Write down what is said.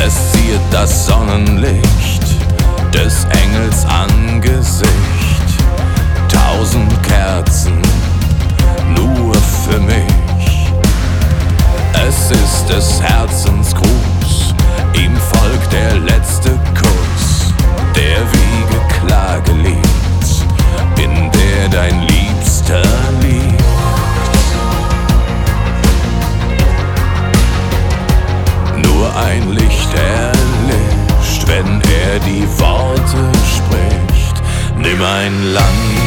Es ziert das Sonnenlicht des Engels Angesicht. 1000 Kerzen nur für mich. Es ist des Herzens Gruß, ihm folgt der letzte Kuss, der Wiege Klage liegt, in der dein Liebster liegt. Nur ein Licht erlischt, wenn er die Worte spricht. Nimm ein Land